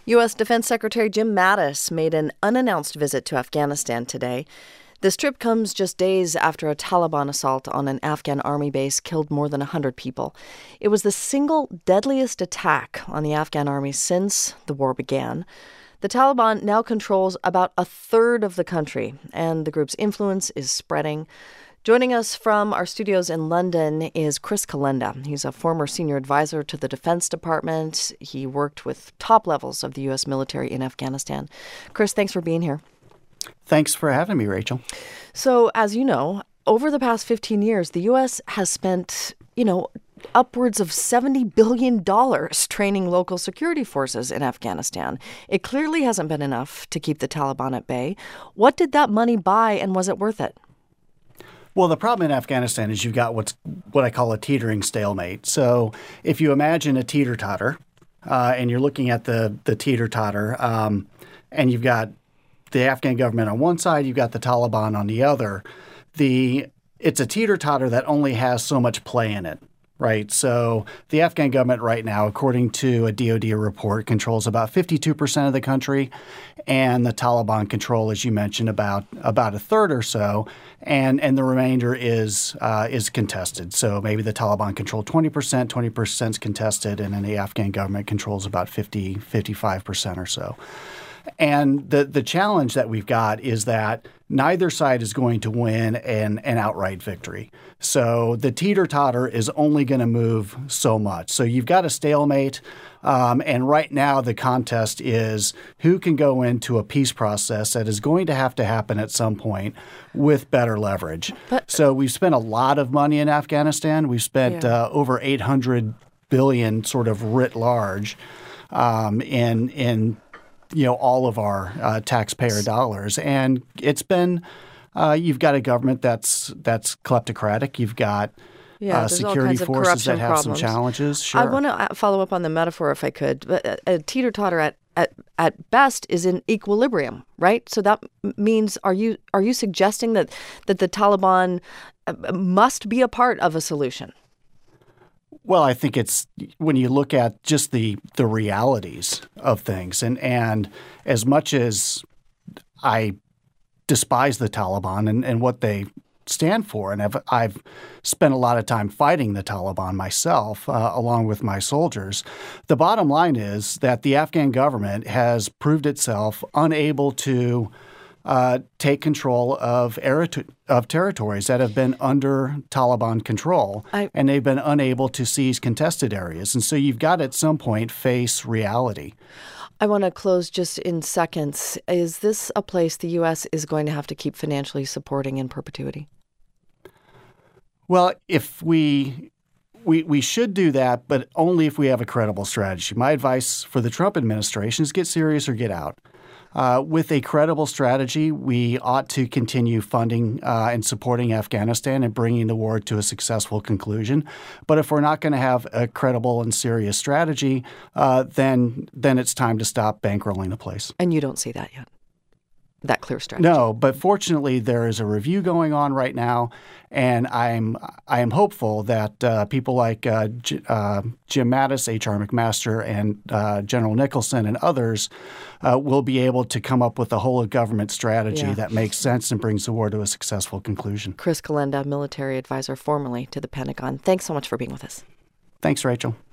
U.S. Defense Secretary Jim Mattis made an unannounced visit to Afghanistan today. This trip comes just days after a Taliban assault on an Afghan army base killed more than 100 people. It was the single deadliest attack on the Afghan army since the war began. The Taliban now controls about a third of the country, and the group's influence is spreading. Joining us from our studios in London is Chris Kalenda. He's a former senior advisor to the Defense Department. He worked with top levels of the U.S. military in Afghanistan. Chris, thanks for being here. Thanks for having me, Rachel. So, as you know, over the past 15 years, the U.S. has spent, upwards of $70 billion training local security forces in Afghanistan. It clearly hasn't been enough to keep the Taliban at bay. What did that money buy, and was it worth it? Well, the problem in Afghanistan is you've got what I call a teetering stalemate. So if you imagine a teeter-totter, and you're looking at the teeter-totter, and you've got the Afghan government on one side, you've got the Taliban on the other, it's a teeter-totter that only has so much play in it. Right. So the Afghan government right now, according to a DOD report, controls about 52% of the country, and the Taliban control, as you mentioned, about a third or so, and the remainder is contested. So maybe the Taliban control 20% is contested, and then the Afghan government controls about 55% or so. And the challenge that we've got is that neither side is going to win an outright victory. So the teeter-totter is only going to move so much. So you've got a stalemate, and right now the contest is who can go into a peace process that is going to happen at some point with better leverage. So we've spent a lot of money in Afghanistan. We've spent over $800 billion sort of writ large in all of our taxpayer dollars. And it's been you've got a government that's kleptocratic. You've got security forces that have some challenges. Sure. I want to follow up on the metaphor, if I could. A teeter-totter at best is in equilibrium, right? So that means are you suggesting that the Taliban must be a part of a solution? Well, I think it's when you look at just the realities of things, and as much as I despise the Taliban and what they stand for, and I've spent a lot of time fighting the Taliban myself, along with my soldiers, the bottom line is that the Afghan government has proved itself unable to take control of territories that have been under Taliban control, and they've been unable to seize contested areas. And so you've got to, at some point, face reality. I want to close just in seconds. Is this a place the U.S. is going to have to keep financially supporting in perpetuity? Well, if we should do that, but only if we have a credible strategy. My advice for the Trump administration is get serious or get out. With a credible strategy, we ought to continue funding and supporting Afghanistan and bringing the war to a successful conclusion. But if we're not going to have a credible and serious strategy, then it's time to stop bankrolling the place. And you don't see that yet? That clear strategy? No, but fortunately there is a review going on right now, and I am hopeful that people like Jim Mattis, H.R. McMaster, and General Nicholson and others will be able to come up with a whole-of-government strategy that makes sense and brings the war to a successful conclusion. Chris Kalenda, military advisor formerly to the Pentagon. Thanks so much for being with us. Thanks, Rachel.